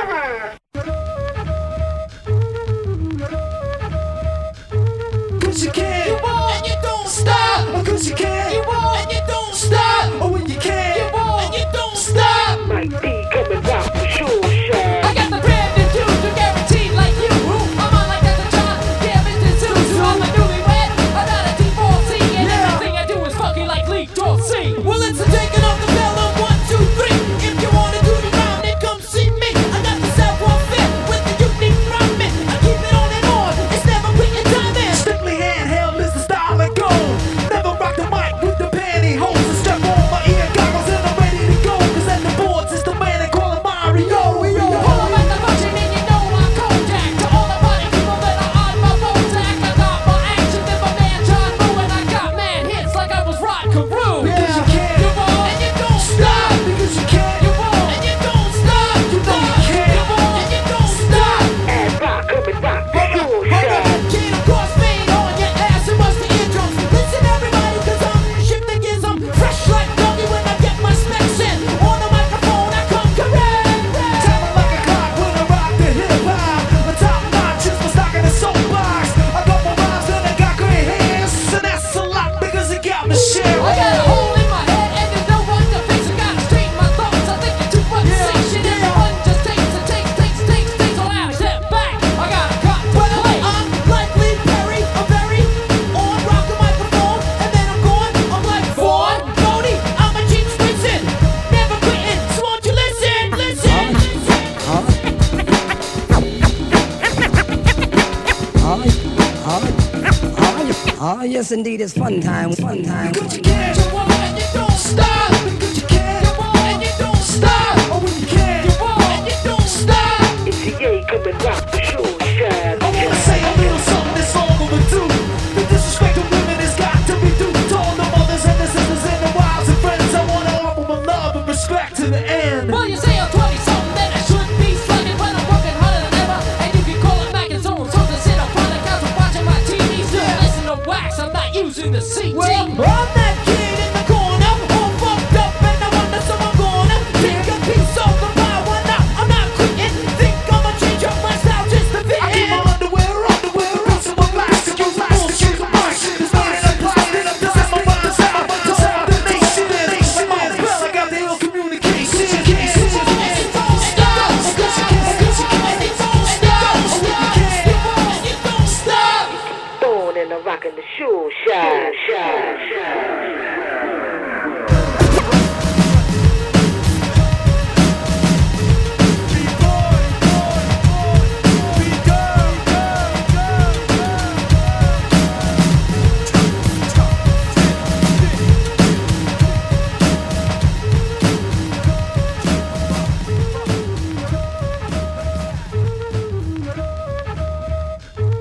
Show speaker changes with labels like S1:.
S1: Cause you can, you won't, and you don't stop. Cause you can, you won't, and you don't stop. Or when you can, you won't, and you don't stop.
S2: Mike D coming out for sure, Shaq.
S3: I got the brand new dudes who guaranteed like you. I'm on like that's a job. Yeah, Mr. Zeus. I'm a newlywed. I'm not a divorcee. And everything I do is fucking like Lee Dorsey.
S1: Well, it's a taking off the bell on 1, 2, 3. If you wanna do the round, then come see me. I got the savoir-faire with the unique rhyming. I keep it on and on. It's never quitting timing. Strictly handheld is the style I go. Never rock the mic with the pantyhose. I strap on my ear goggles and I'm ready to go. Cause at the boards it's the man they call him Mario.
S3: Pull up at the function and you know I'm Kodak. To all the party people that are on my Bojack. I got more action than my man John Woo. And I got mad hits like I was Rod Carew.
S1: Because you can,
S3: You won't, and you don't stop.
S1: because you can,
S3: You won't, and you don't stop.
S1: you know you can.
S3: You won't, and you don't stop.
S2: And rock coming out for sure,
S1: Hold
S2: Shaq.
S1: up, can't of course fade on your ass and bust the eardrums. Listen everybody, cause I'm shifting gears. I'm fresh like doggy when I get my specs in. On the microphone I come correct. Timing like a clock when I rock the hip hop. The top notch is my stock in the soapbox. I got more rhymes and I got great hands. And that's a lot because it got me sharing.
S3: I got a hole in my head and there's no one to fix. I gotta straighten my thoughts. I think you're too much shit. Everyone just takes and takes. So I step back. I gotta cut to
S1: Well,
S3: play.
S1: I'm like Lee Perry, I'm very on rock the microphone, and then I'm gone. I'm like Vaughn Bodie, I'm a Gene Swinson, never quitting. So won't you listen, listen?
S4: Yes, indeed, it's fun time. Fun time.
S1: Cause you can, you won't, and you don't stop. Cause you can, you won't, and you don't stop. Or when you can, you won't, and you don't stop.
S2: It's the A coming out for